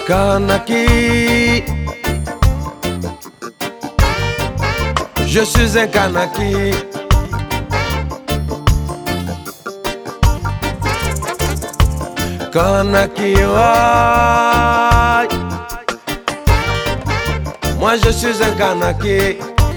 Kanaki, je suis un Kanaki. Kanaki, ouais. Moi je suis un Kanaki.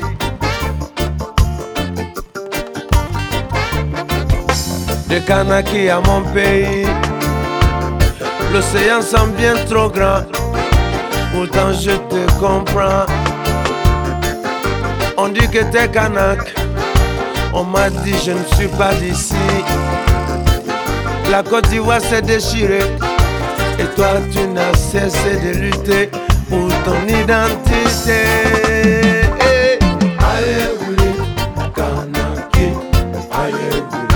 De Kanaki à mon pays, l'océan semble bien trop grand, pourtant je te comprends. On dit que t'es Kanak, on m'a dit je ne suis pas d'ici. La Côte d'Ivoire s'est déchirée, et toi tu n'as cessé de lutter pour ton identité. Aïe, oui, Kanaki, aïe, oui.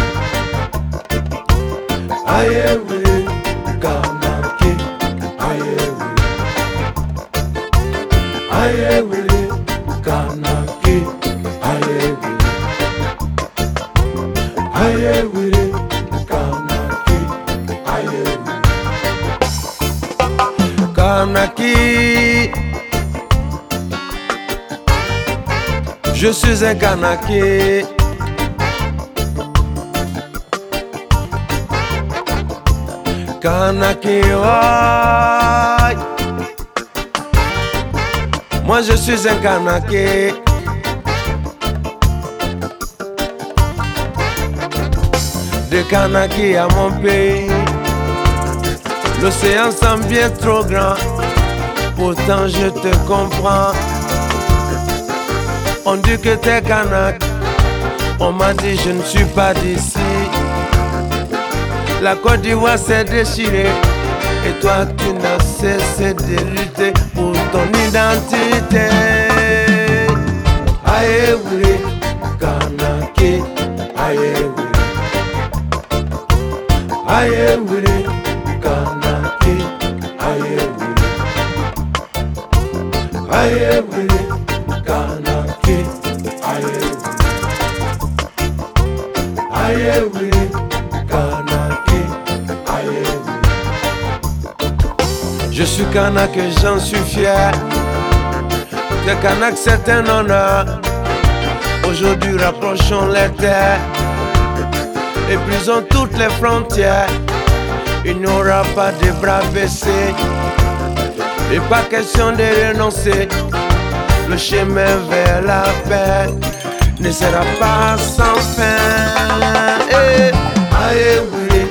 Aïe, oui, Kanaki, aïe, oui. Aïe, oui, Kanaki, aïe, oui. Aïe, oui, Kanaki, aïe, oui. Kanaki, je suis un Kanaki. Kanaki, ouais. Moi je suis un Kanaki. De Kanaki à mon pays, l'océan semble bien trop grand, pourtant je te comprends. On dit que t'es Kanak, on m'a dit je ne suis pas d'ici. La Côte d'Ivoire s'est déchirée, et toi tu n'as cessé de lutter pour ton identité. Aïe, oui, Kanaki, aïe, oui. Aïe, oui, Kanaki, aïe, oui. Aïe, oui, Kanaki, aïe, oui. Aïe, oui, Kanaki, aïe, oui. Je suis Kanak et j'en suis fier. Que Kanak c'est un honneur. Aujourd'hui rapprochons les terres et brisons toutes les frontières. Il n'y aura pas de bras baissés et pas question de renoncer. Le chemin vers la paix ne sera pas sans fin. Hey. Aïe, oui,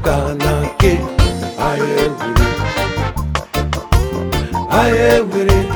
Kanaki, aïe, oui. Aïe, oui.